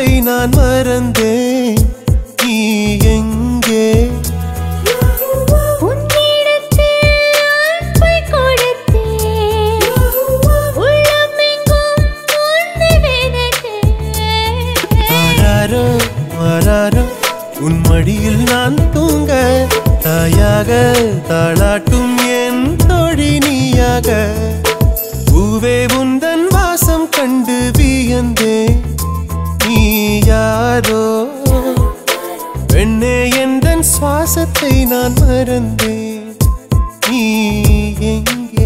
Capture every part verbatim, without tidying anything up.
சுவாசத்தை நான் மறந்தேன். நீ எங்கே? உன் மடியில் நான் தூங்க தாயாக தாளாட்டும் என் தோழி நீயாக. பூவே உந்தன் வாசம் கண்டு வியந்தே. நீ யாரோ பெண்ணே எந்தன் சுவாசத்தை நான் மறந்தேன். நீ எங்கே?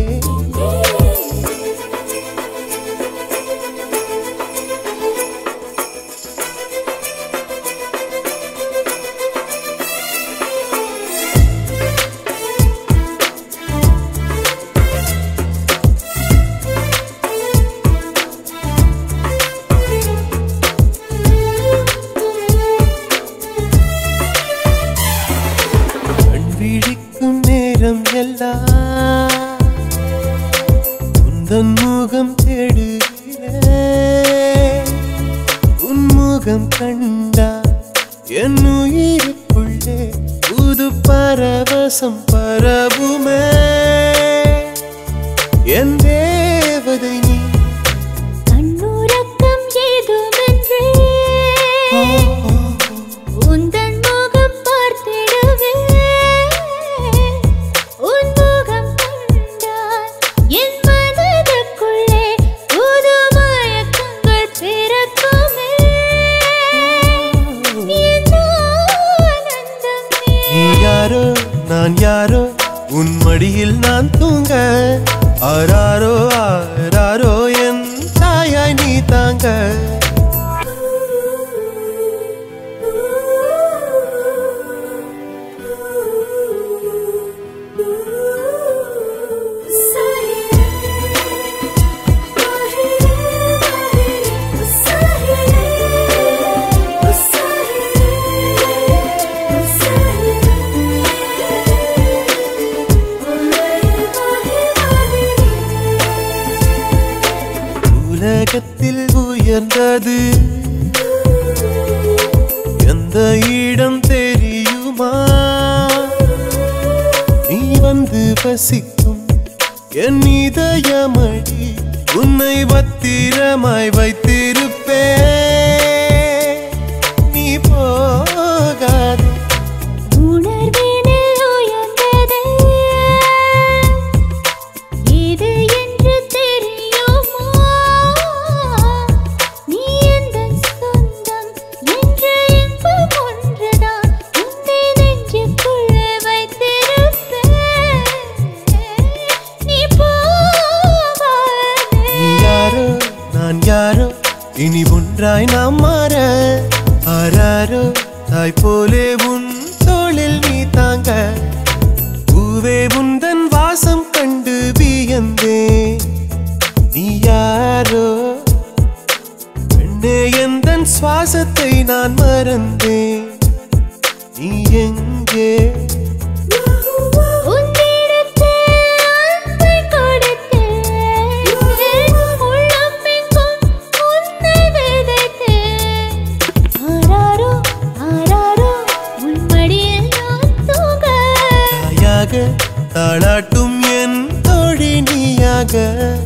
உந்தன் முகம் தேடுகிறேன். உன் முகம் கண்டா என் உயிருக்குள்ளே புது பரவசம் பரவுமே. என் தேவதை நீ கண்ணுறக்கம் ஏதுமின்றி உந்தன் முகம் பார்த்திடுவே. உன் முகம் கண்டால் என் மனதுக்குள்ளே புது மயக்கங்கள் பிறக்குமே. என் ஆனந்தம் நீ யாரோ நான் யாரோ உன் மடியில் நான் தூங்க. ஆராரோ ஆராரோ என் தாயாய் நீ தாங்க. உலகத்தில் உயர்ந்தது எந்த இடம் தெரியுமா? நீ வந்து வசிக்கும் என் இதயமடி உன்னை பத்திரமாய் வைத்திருப்பே. நீ போகாதே. யாரோ இனி ஒன்றாய் நாம் மாற. ஆராரோ தாய் போலே உன் தோளில் நீ தாங்க. பூவே உந்தன் வாசம் கண்டு வியந்தே. நீ யாரோ பெண்ணே எந்தன் சுவாசத்தை நான் மறந்தேன். நீ எங்கே? தாளாட்டும் என் தோழி நீயாக.